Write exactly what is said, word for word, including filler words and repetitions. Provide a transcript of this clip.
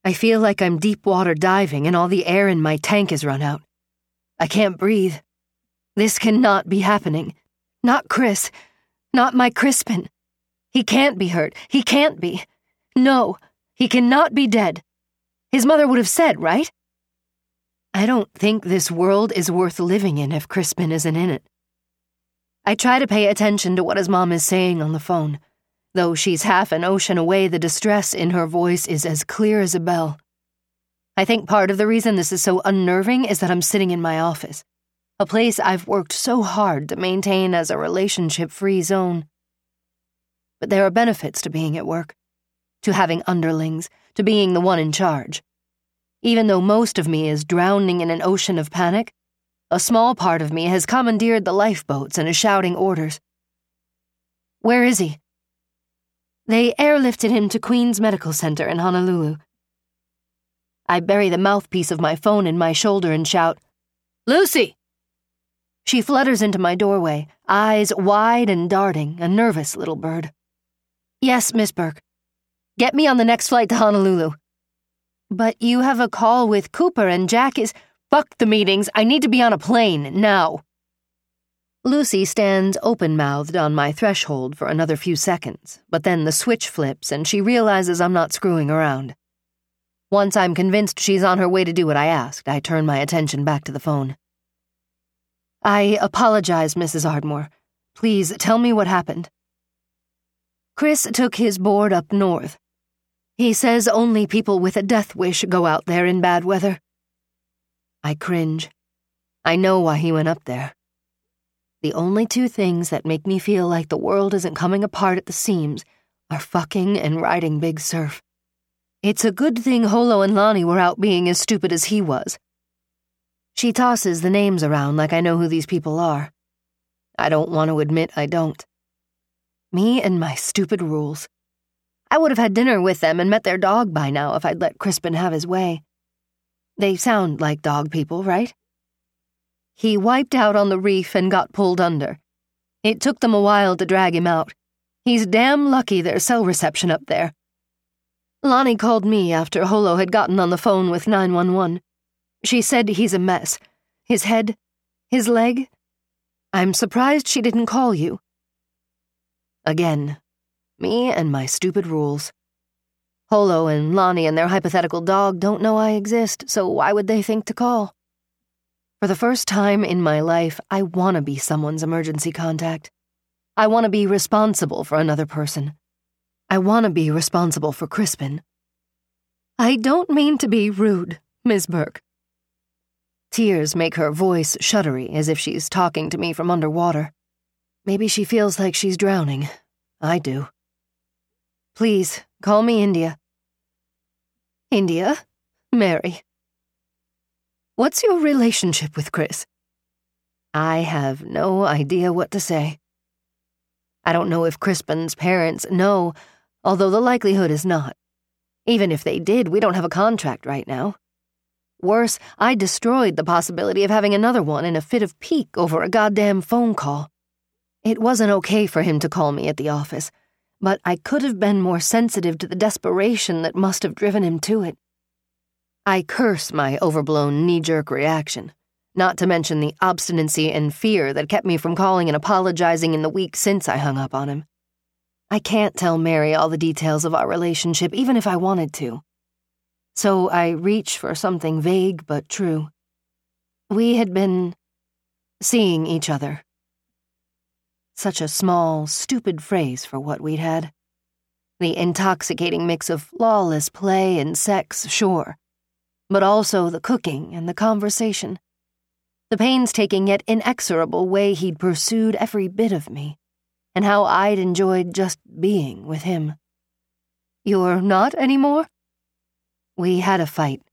I feel like I'm deep water diving and all the air in my tank has run out. I can't breathe. This cannot be happening. Not Chris. Not my Crispin. He can't be hurt. He can't be. No, he cannot be dead. His mother would have said, right? I don't think this world is worth living in if Crispin isn't in it. I try to pay attention to what his mom is saying on the phone. Though she's half an ocean away, the distress in her voice is as clear as a bell. I think part of the reason this is so unnerving is that I'm sitting in my office, a place I've worked so hard to maintain as a relationship-free zone. But there are benefits to being at work, to having underlings, to being the one in charge. Even though most of me is drowning in an ocean of panic, a small part of me has commandeered the lifeboats and is shouting orders. Where is he? They airlifted him to Queen's Medical Center in Honolulu. I bury the mouthpiece of my phone in my shoulder and shout, Lucy! She flutters into my doorway, eyes wide and darting, a nervous little bird. Yes, Miss Burke. Get me on the next flight to Honolulu. But you have a call with Cooper and Jack is... Fuck the meetings, I need to be on a plane, now. Lucy stands open-mouthed on my threshold for another few seconds, but then the switch flips and she realizes I'm not screwing around. Once I'm convinced she's on her way to do what I asked, I turn my attention back to the phone. I apologize, Missus Ardmore. Please tell me what happened. Chris took his board up north. He says only people with a death wish go out there in bad weather. I cringe. I know why he went up there. The only two things that make me feel like the world isn't coming apart at the seams are fucking and riding big surf. It's a good thing Holo and Lonnie were out being as stupid as he was. She tosses the names around like I know who these people are. I don't want to admit I don't. Me and my stupid rules. I would have had dinner with them and met their dog by now if I'd let Crispin have his way. They sound like dog people, right? He wiped out on the reef and got pulled under. It took them a while to drag him out. He's damn lucky there's cell reception up there. Lonnie called me after Holo had gotten on the phone with nine one one. She said he's a mess. His head, his leg. I'm surprised she didn't call you. Again, me and my stupid rules. Holo and Lonnie and their hypothetical dog don't know I exist, so why would they think to call? For the first time in my life, I want to be someone's emergency contact. I want to be responsible for another person. I want to be responsible for Crispin. I don't mean to be rude, Miss Burke. Tears make her voice shuddery as if she's talking to me from underwater. Maybe she feels like she's drowning. I do. Please, call me India. India? Mary. What's your relationship with Chris? I have no idea what to say. I don't know if Crispin's parents know, although the likelihood is not. Even if they did, we don't have a contract right now. Worse, I destroyed the possibility of having another one in a fit of pique over a goddamn phone call. It wasn't okay for him to call me at the office, but I could have been more sensitive to the desperation that must have driven him to it. I curse my overblown knee-jerk reaction, not to mention the obstinacy and fear that kept me from calling and apologizing in the week since I hung up on him. I can't tell Mary all the details of our relationship, even if I wanted to. So I reach for something vague but true. We had been seeing each other. Such a small, stupid phrase for what we'd had. The intoxicating mix of lawless play and sex, sure, but also the cooking and the conversation. The painstaking yet inexorable way he'd pursued every bit of me, and how I'd enjoyed just being with him. You're not anymore? We had a fight.